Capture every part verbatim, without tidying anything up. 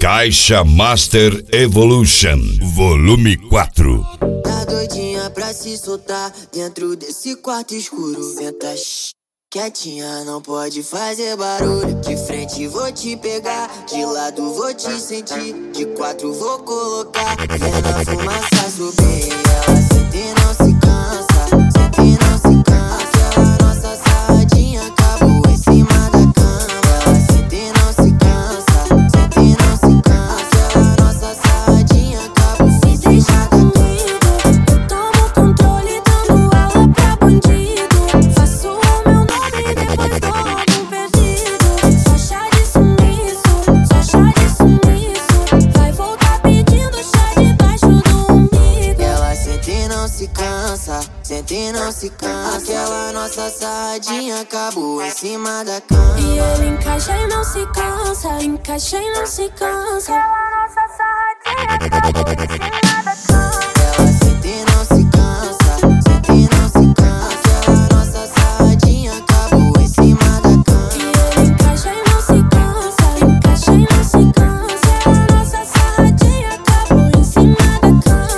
Caixa Master Evolution, volume quatro. Tá doidinha pra se soltar dentro desse quarto escuro. Senta shh, quietinha, não pode fazer barulho. De frente vou te pegar, de lado vou te sentir, de quatro vou colocar. Vendo a fumaça subir, ela sente e não se cansa, sente e não se cansa. Aquela nossa sarradinha acabou em cima da cama. Ela sente e não se cansa, sente e não se cansa. Aquela nossa sarradinha acabou em cima da cama. Tomo o controle dando aula pra bandido. Faço o meu nome e depois dou logo perdido. Só chá de sumiço, só chá de sumiço. Vai voltar pedindo chá debaixo do umbigo. Ela sente e não se cansa, sente e não se cansa. Aquela nossa sarradinha acabou em cima da cama. E ele encaixa e não se cansa, encaixa e não se cansa. Aquela nossa sarradinha acabou em cima da cama. Ela sente e não se cansa, sente e não se cansa. Aquela nossa sarradinha acabou em cima da cama. E ele encaixa e não se cansa, encaixa e não se cansa. Aquela nossa sarradinha acabou em cima da cama.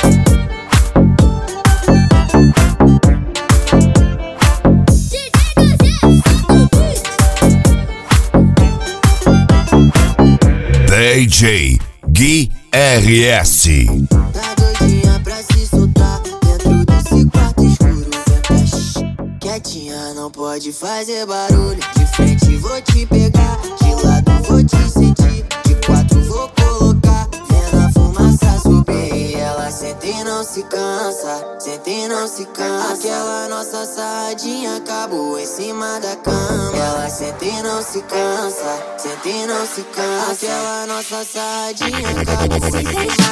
D J Gui R S. Tá doidinha pra se soltar dentro desse quarto escuro. Senta shh, quietinha, não pode fazer barulho. De frente vou te pegar, de lado vou te sentir, de quatro vou colocar. Vendo a fumaça subir, ela sente e não se cansa, sente e não se cansa. Aquela nossa sarradinha acabou em cima da cama. Ela sente e não se cansa, sente e não se cansa. Aquela nossa sarradinha acabou em cima da cama.